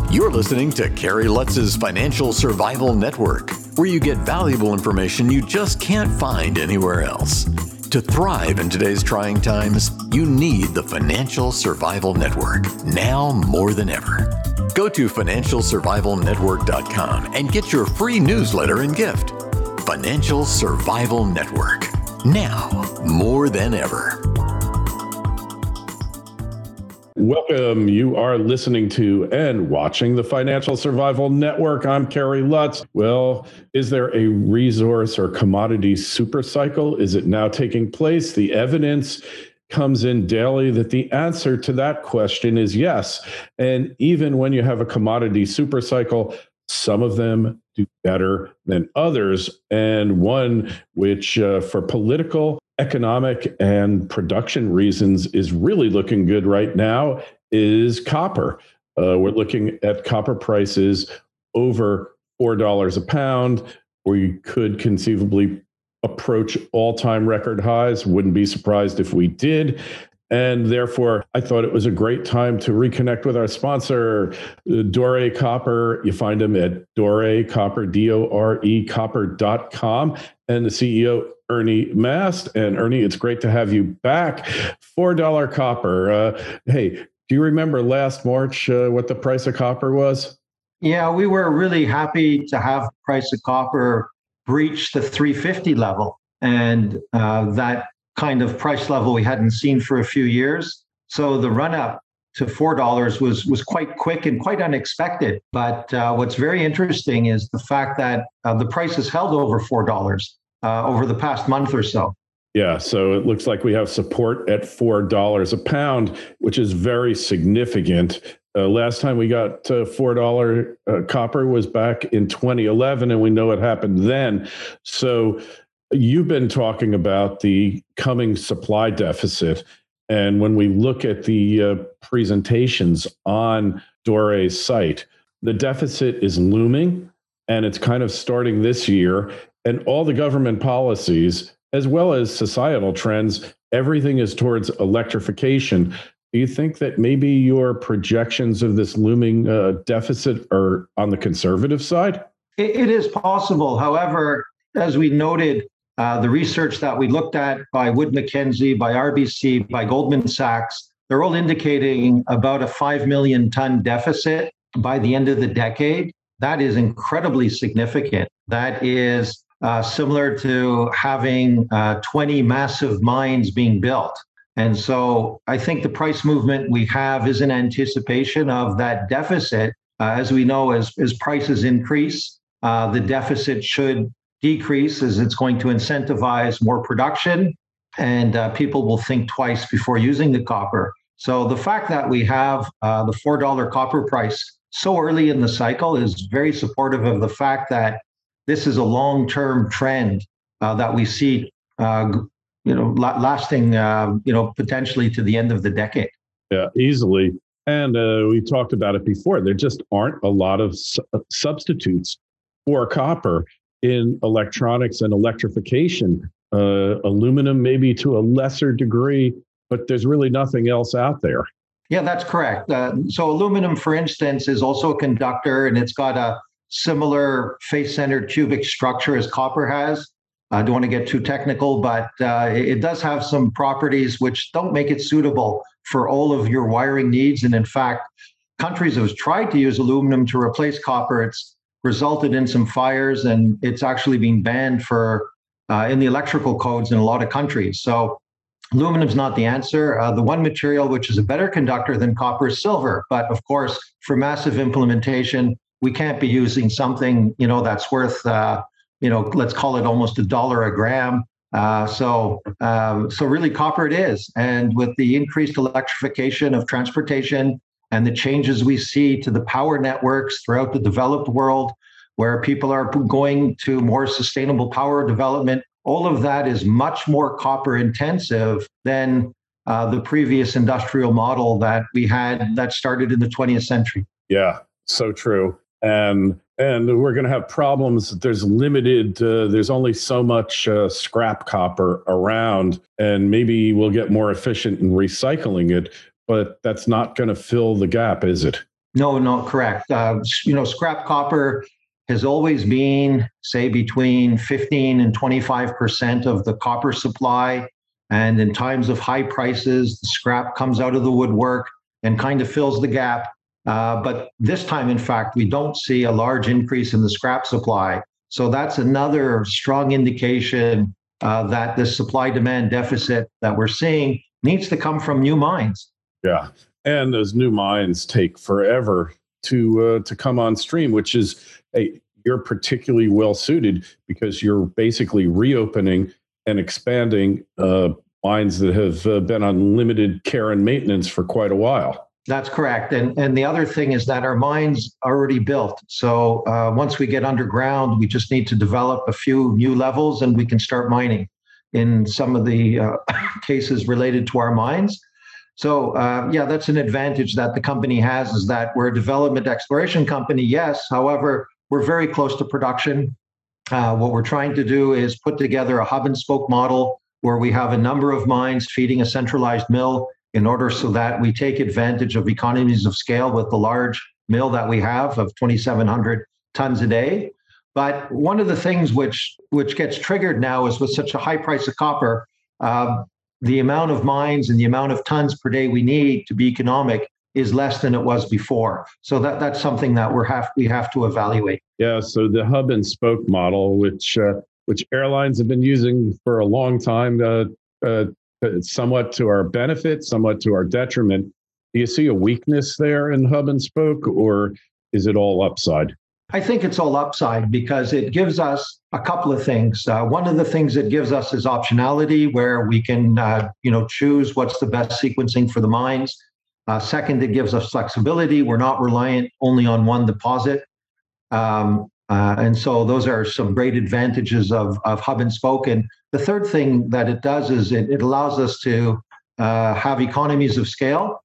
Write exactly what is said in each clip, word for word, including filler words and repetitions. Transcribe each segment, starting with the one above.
You're listening to Kerry Lutz's Financial Survival Network, where you get valuable information you just can't find anywhere else. To thrive in today's trying times, you need the Financial Survival Network, now more than ever. Go to financial survival network dot com and get your free newsletter and gift. Financial Survival Network, now more than ever. Welcome. You are listening to and watching the Financial Survival Network. I'm Kerry Lutz. Well, is there a resource or commodity super cycle? Is it now taking place? The evidence comes in daily that the answer to that question is yes. And even when you have a commodity super cycle, some of them do better than others. And one which, uh, for political, economic, and production reasons, is really looking good right now is copper. Uh, we're looking at copper prices over four dollars a pound. We could conceivably approach all-time record highs. Wouldn't be surprised if we did. And therefore, I thought it was a great time to reconnect with our sponsor, Dore Copper. You find them at Dore Copper, D O R E copper dot com, and the C E O, Ernie Mast. And Ernie, it's great to have you back. four dollars copper. Uh, hey, do you remember last March uh, what the price of copper was? Yeah, we were really happy to have the price of copper breach the three fifty level. And uh, that kind of price level we hadn't seen for a few years. So the run up to four dollars was was quite quick and quite unexpected. But uh, what's very interesting is the fact that uh, the price has held over four dollars uh, over the past month or so. Yeah, so it looks like we have support at four dollars a pound, which is very significant. Uh, last time we got uh, four dollars uh, copper was back in twenty eleven, and we know what happened then. So you've been talking about the coming supply deficit. And when we look at the uh, presentations on Dore's site, the deficit is looming, and it's kind of starting this year. And all the government policies, as well as societal trends, everything is towards electrification. Do you think that maybe your projections of this looming uh, deficit are on the conservative side? It, it is possible. However, as we noted, Uh, the research that we looked at by Wood Mackenzie, by R B C, by Goldman Sachs, they're all indicating about a five million ton deficit by the end of the decade. That is incredibly significant. That is uh, similar to having uh, twenty massive mines being built. And so I think the price movement we have is in anticipation of that deficit. Uh, as we know, as, as prices increase, uh, the deficit should decrease, as it's going to incentivize more production, and uh, people will think twice before using the copper. So the fact that we have uh, the four dollars copper price so early in the cycle is very supportive of the fact that this is a long-term trend uh, that we see, uh, you know, la- lasting, uh, you know, potentially to the end of the decade. Yeah, easily. And uh, we talked about it before. There just aren't a lot of su- substitutes for copper in electronics and electrification. Uh, aluminum maybe to a lesser degree, but there's really nothing else out there. Yeah, that's correct. Uh, so aluminum, for instance, is also a conductor, and it's got a similar face-centered cubic structure as copper has. I don't want to get too technical, but uh, it does have some properties which don't make it suitable for all of your wiring needs. And in fact, countries have tried to use aluminum to replace copper. It's resulted in some fires, and it's actually been banned for uh, in the electrical codes in a lot of countries. So aluminum is not the answer. Uh, the one material which is a better conductor than copper is silver. But of course, for massive implementation, we can't be using something, you know, that's worth, uh, you know, let's call it almost a dollar a gram. Uh, so, um, so really copper it is. And with the increased electrification of transportation, and the changes we see to the power networks throughout the developed world, where people are going to more sustainable power development, all of that is much more copper intensive than uh, the previous industrial model that we had that started in the twentieth century. Yeah, so true. And and we're going to have problems. There's limited, uh, there's only so much uh, scrap copper around, and maybe we'll get more efficient in recycling it. But that's not going to fill the gap, is it? No, no, correct. Uh, you know, scrap copper has always been, say, between fifteen and twenty-five percent of the copper supply. And in times of high prices, the scrap comes out of the woodwork and kind of fills the gap. Uh, but this time, in fact, we don't see a large increase in the scrap supply. So that's another strong indication uh, that this supply-demand deficit that we're seeing needs to come from new mines. Yeah, and those new mines take forever to uh, to come on stream, which is hey, you're particularly well suited because you're basically reopening and expanding uh, mines that have uh, been on limited care and maintenance for quite a while. That's correct. And and the other thing is that our mines are already built. So uh, once we get underground, we just need to develop a few new levels and we can start mining in some of the uh, cases related to our mines. So uh, yeah, that's an advantage that the company has, is that we're a development exploration company, yes. However, we're very close to production. Uh, what we're trying to do is put together a hub and spoke model where we have a number of mines feeding a centralized mill in order so that we take advantage of economies of scale with the large mill that we have of twenty-seven hundred tons a day. But one of the things which which gets triggered now is with such a high price of copper, uh, the amount of mines and the amount of tons per day we need to be economic is less than it was before. So that that's something that we're have we have to evaluate. Yeah. So the hub and spoke model, which uh, which airlines have been using for a long time, uh, uh, somewhat to our benefit, somewhat to our detriment. Do you see a weakness there in hub and spoke, or is it all upside? I think it's all upside because it gives us a couple of things. Uh, one of the things it gives us is optionality, where we can, uh, you know, choose what's the best sequencing for the mines. Uh, second, it gives us flexibility. We're not reliant only on one deposit. Um, uh, and so those are some great advantages of, of hub and spoke. And the third thing that it does is it, it allows us to uh, have economies of scale.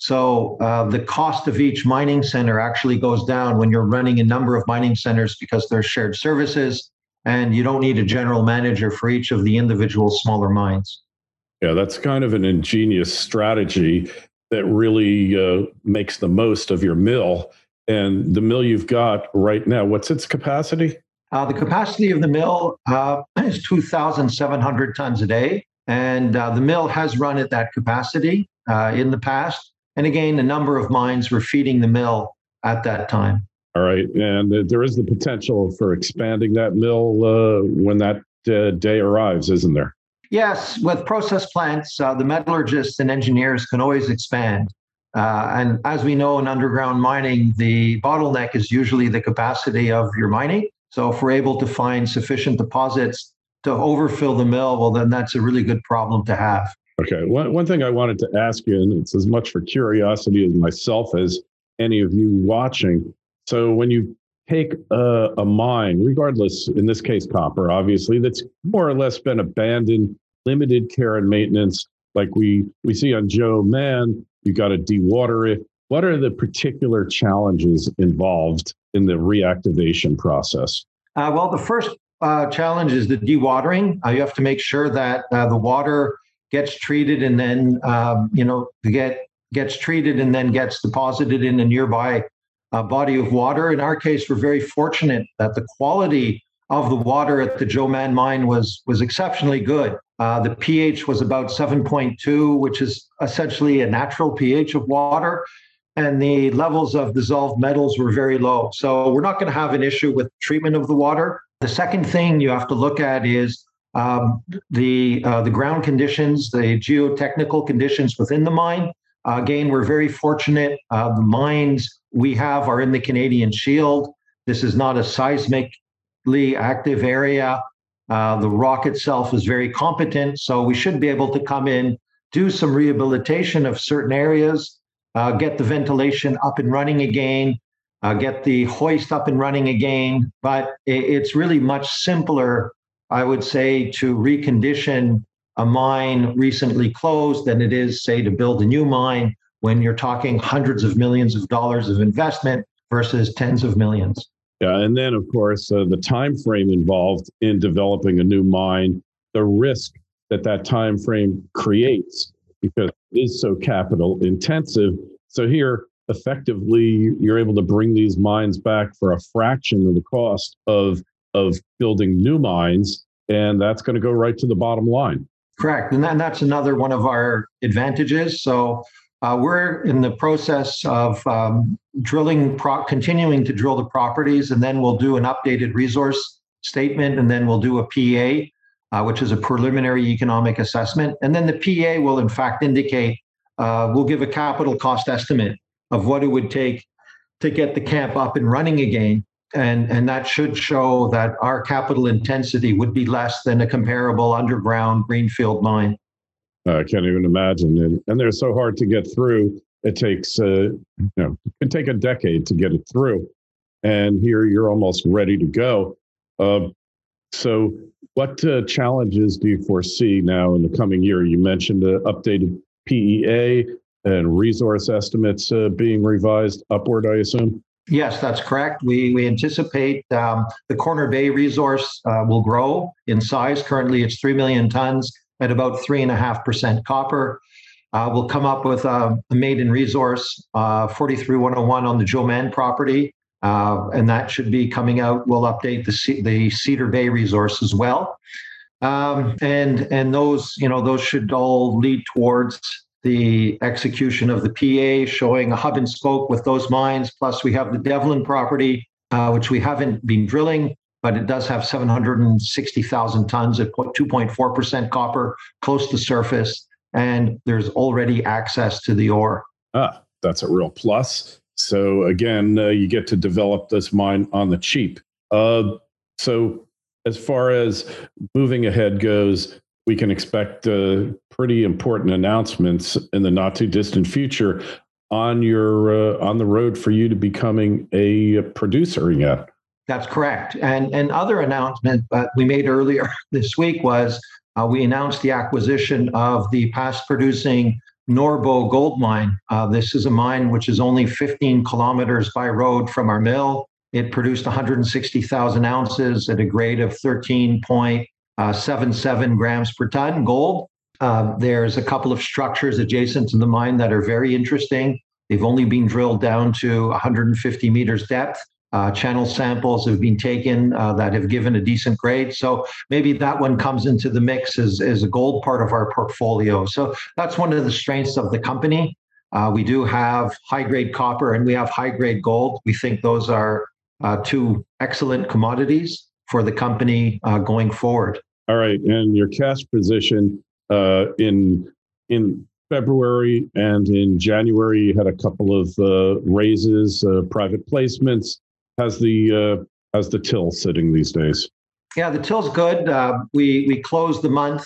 So uh, the cost of each mining center actually goes down when you're running a number of mining centers because there's shared services and you don't need a general manager for each of the individual smaller mines. Yeah, that's kind of an ingenious strategy that really uh, makes the most of your mill. And the mill you've got right now, what's its capacity? Uh, the capacity of the mill uh, is two thousand seven hundred tons a day. And uh, the mill has run at that capacity uh, in the past. And again, a number of mines were feeding the mill at that time. All right. And there is the potential for expanding that mill uh, when that uh, day arrives, isn't there? Yes. With process plants, uh, the metallurgists and engineers can always expand. Uh, and as we know in underground mining, the bottleneck is usually the capacity of your mining. So if we're able to find sufficient deposits to overfill the mill, well, then that's a really good problem to have. Okay. One, one thing I wanted to ask you, and it's as much for curiosity as myself as any of you watching. So when you take a, a mine, regardless, in this case, copper, obviously, that's more or less been abandoned, limited care and maintenance, like we, we see on Joe Man, you got to dewater it. What are the particular challenges involved in the reactivation process? Uh, well, the first uh, challenge is the dewatering. Uh, you have to make sure that uh, the water gets treated and then, um, you know, get gets treated and then gets deposited in a nearby uh, body of water. In our case, we're very fortunate that the quality of the water at the Joe Man mine was was exceptionally good. Uh, the pH was about seven point two, which is essentially a natural pH of water. And the levels of dissolved metals were very low. So we're not going to have an issue with treatment of the water. The second thing you have to look at is um, the uh, the ground conditions, the geotechnical conditions within the mine. Uh, again, we're very fortunate. Uh, the mines we have are in the Canadian Shield. This is not a seismically active area. Uh, the rock itself is very competent, so we should be able to come in, do some rehabilitation of certain areas, uh, get the ventilation up and running again, uh, get the hoist up and running again. But it, it's really much simpler, I would say, to recondition a mine recently closed than it is, say, to build a new mine when you're talking hundreds of millions of dollars of investment versus tens of millions. Yeah, and then, of course, uh, the time frame involved in developing a new mine, the risk that that time frame creates because it is so capital intensive. So here, effectively you're able to bring these mines back for a fraction of the cost of of building new mines, and that's going to go right to the bottom line. Correct. And, that, and that's another one of our advantages. So uh, we're in the process of um, drilling, pro- continuing to drill the properties, and then we'll do an updated resource statement, and then we'll do a P E A, uh, which is a preliminary economic assessment. And then the P E A will in fact indicate, uh, we'll give a capital cost estimate of what it would take to get the camp up and running again. And, and that should show that our capital intensity would be less than a comparable underground greenfield mine. Uh, I can't even imagine. And, and they're so hard to get through. It takes, uh, you know, it can take a decade to get it through. And here you're almost ready to go. Uh, so what uh, challenges do you foresee now in the coming year? You mentioned the updated P E A and resource estimates uh, being revised upward, I assume? Yes, that's correct. We we anticipate um, the Corner Bay resource uh, will grow in size. Currently, it's three million tons at about three and a half percent copper. Uh, we'll come up with a, a maiden resource, uh, forty-three one oh one on the Joman property, uh, and that should be coming out. We'll update the C- the Cedar Bay resource as well, um, and and those you know those should all lead towards the execution of the P A, showing a hub and spoke with those mines. Plus, we have the Devlin property, uh, which we haven't been drilling, but it does have seven hundred sixty thousand tons at two point four percent copper, close to surface, and there's already access to the ore. Ah, that's a real plus. So again, uh, you get to develop this mine on the cheap. Uh, so as far as moving ahead goes, we can expect uh, pretty important announcements in the not too distant future on your uh, on the road for you to becoming a producer again. That's correct. And and other announcement that we made earlier this week was uh, we announced the acquisition of the past producing Norbo gold mine. Uh, this is a mine which is only fifteen kilometers by road from our mill. It produced one hundred sixty thousand ounces at a grade of thirteen point seven seven grams per ton gold. Uh, there's a couple of structures adjacent to the mine that are very interesting. They've only been drilled down to one hundred fifty meters depth. Uh, channel samples have been taken uh, that have given a decent grade. So maybe that one comes into the mix as, as a gold part of our portfolio. So that's one of the strengths of the company. Uh, we do have high-grade copper and we have high-grade gold. We think those are uh, two excellent commodities for the company uh, going forward. All right, and your cash position uh, in in February and in January, you had a couple of uh, raises, uh, private placements. How's the uh, how's the till sitting these days? Yeah, the till's good. Uh, we we closed the month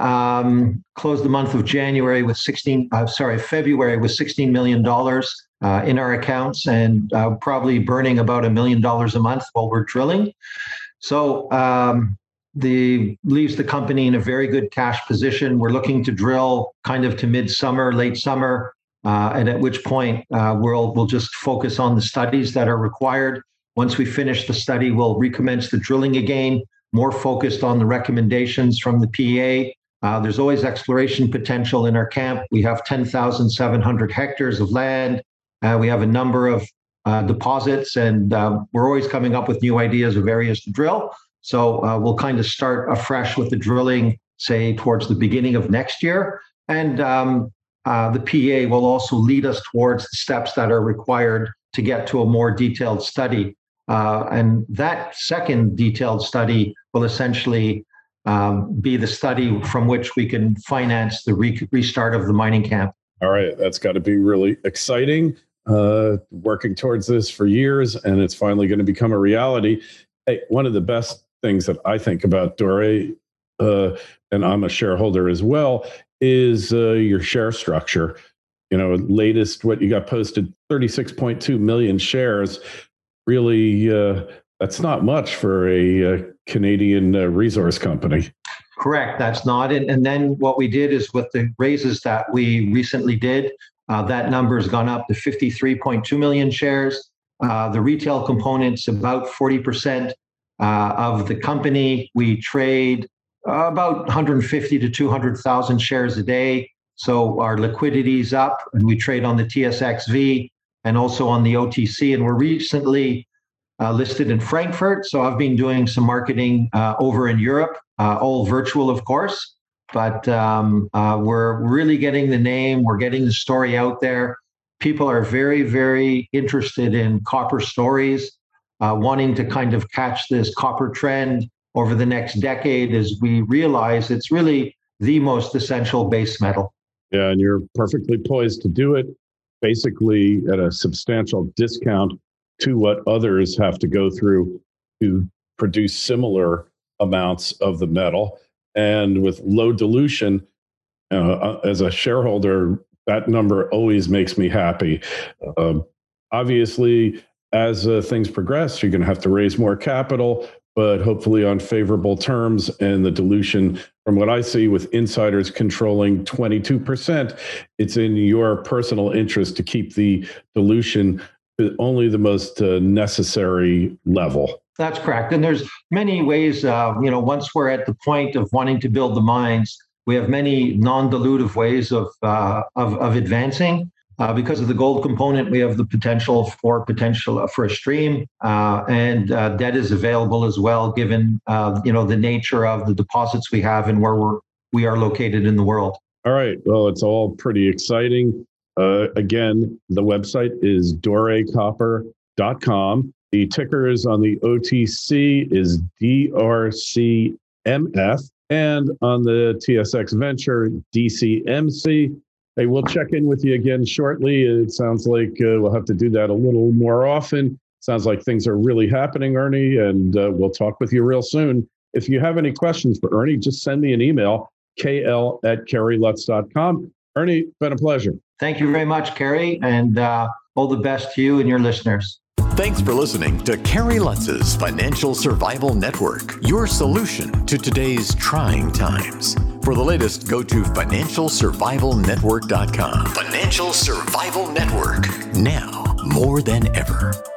um, closed the month of January with sixteen. Uh, sorry, February with sixteen million dollars uh, in our accounts, and uh, probably burning about a million dollars a month while we're drilling. So. Um, The leaves the company in a very good cash position. We're looking to drill kind of to midsummer, late summer, uh, and at which point uh, we'll we'll just focus on the studies that are required. Once we finish the study, we'll recommence the drilling again, more focused on the recommendations from the P E A. Uh, there's always exploration potential in our camp. We have ten thousand seven hundred hectares of land. Uh, we have a number of uh, deposits, and uh, we're always coming up with new ideas of areas to drill. So uh, we'll kind of start afresh with the drilling, say, towards the beginning of next year. And um, uh, the P E A will also lead us towards the steps that are required to get to a more detailed study. Uh, and that second detailed study will essentially um, be the study from which we can finance the re- restart of the mining camp. All right, that's got to be really exciting. Uh, working towards this for years, and it's finally going to become a reality. Hey, one of the best things that I think about Dore, uh, and I'm a shareholder as well, is uh, your share structure. You know, latest what you got posted, thirty-six point two million shares. Really, uh, that's not much for a, a Canadian uh, resource company. Correct, that's not it. And then what we did is with the raises that we recently did, uh, that number has gone up to fifty-three point two million shares. Uh, the retail component's about forty percent uh, of the company. We trade uh, about one hundred fifty to two hundred thousand shares a day. So our liquidity is up, and we trade on the T S X V. and also on the O T C. And we're recently uh, listed in Frankfurt. So I've been doing some marketing uh, over in Europe, uh, all virtual, of course. But um, uh, we're really getting the name. We're getting the story out there. People are very, very interested in copper stories, uh, wanting to kind of catch this copper trend over the next decade as we realize it's really the most essential base metal. Yeah, and you're perfectly poised to do it, basically at a substantial discount to what others have to go through to produce similar amounts of the metal. And with low dilution, uh, as a shareholder, that number always makes me happy. Um, obviously, as uh, things progress, you're going to have to raise more capital, but hopefully on favorable terms. And the dilution, from what I see with insiders controlling twenty-two percent, it's in your personal interest to keep the dilution to only the most uh, necessary level. That's correct. And there's many ways, uh, you know, once we're at the point of wanting to build the mines, we have many non-dilutive ways of, uh, of, of advancing. Uh, because of the gold component, we have the potential for potential for a stream, uh, and uh, debt is available as well, given uh, you know the nature of the deposits we have and where we're we are located in the world. All right. Well, it's all pretty exciting. Uh, again, the website is dore copper dot com. The ticker is on the O T C is D R C M F, and on the T S X Venture D C M C. Hey, we'll check in with you again shortly. It sounds like uh, we'll have to do that a little more often. Sounds like things are really happening, Ernie, and uh, we'll talk with you real soon. If you have any questions for Ernie, just send me an email, k l at kerry lutz dot com. Ernie, been a pleasure. Thank you very much, Kerry, and uh, all the best to you and your listeners. Thanks for listening to Kerry Lutz's Financial Survival Network, your solution to today's trying times. For the latest, go to financial survival network dot com. Financial Survival Network, now more than ever.